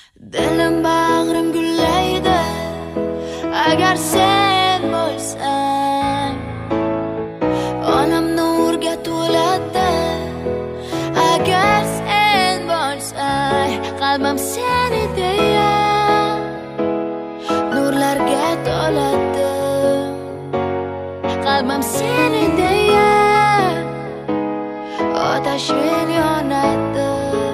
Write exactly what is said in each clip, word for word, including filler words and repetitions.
Dilim bag'rim gullaydi agar sen bo'lsang. Onam nurga to'ladi agar sen bo'lsang. Qalbim seni deya nurlarga to'ladi. Qalbim seni deya otashin yonadi.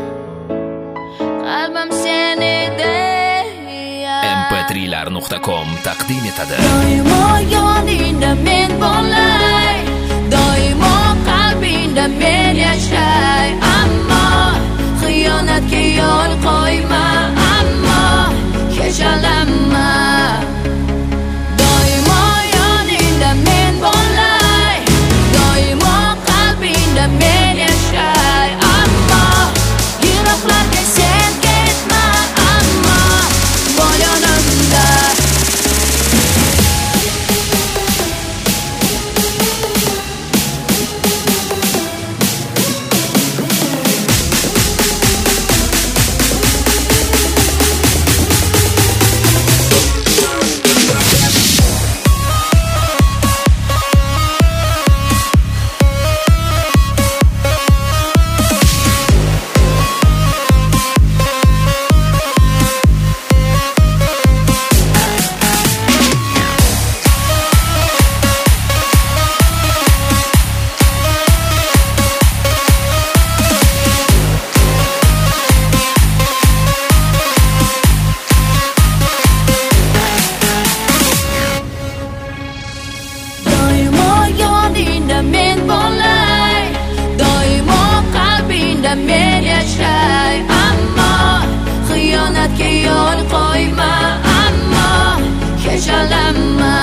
Qalbim seni deya em p tri lar nuqta com taqdim etadi. Doimo yoningda men bo'lay, doimo qalbingda men yashay. Ammo xiyonatga yo'l qo'yma, ammo kechalanma. Doimo yoningda men bo'lay, doimo qalbingda men yashay. Ammo yiroqlarga sen ketma, ammo bo'l yonimda. Men bo'lay, doimo qalbingda men yashay. Ammo xiyonatga yo'l qo'yma, ammo kechalanma.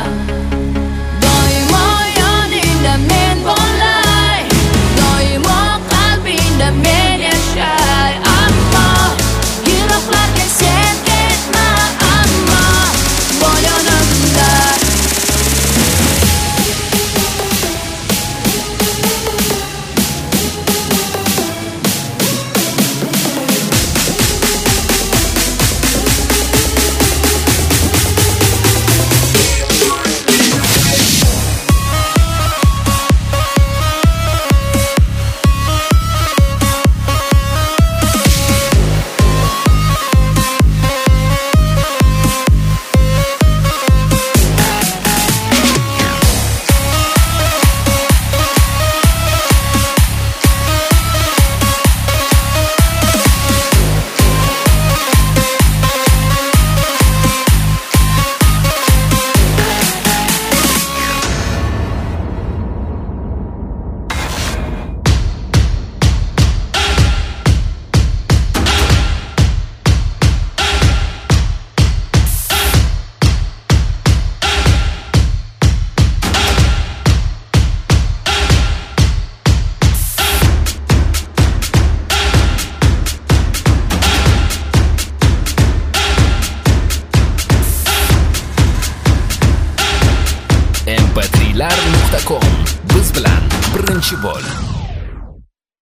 Doimo yoningda men bo'lay, doimo qalbingda men yashay. Ammo yiroqlarga sen ketma, ammo bo'l yonimda. em p tri lar nuqta com biz bilan birinchi bo'l.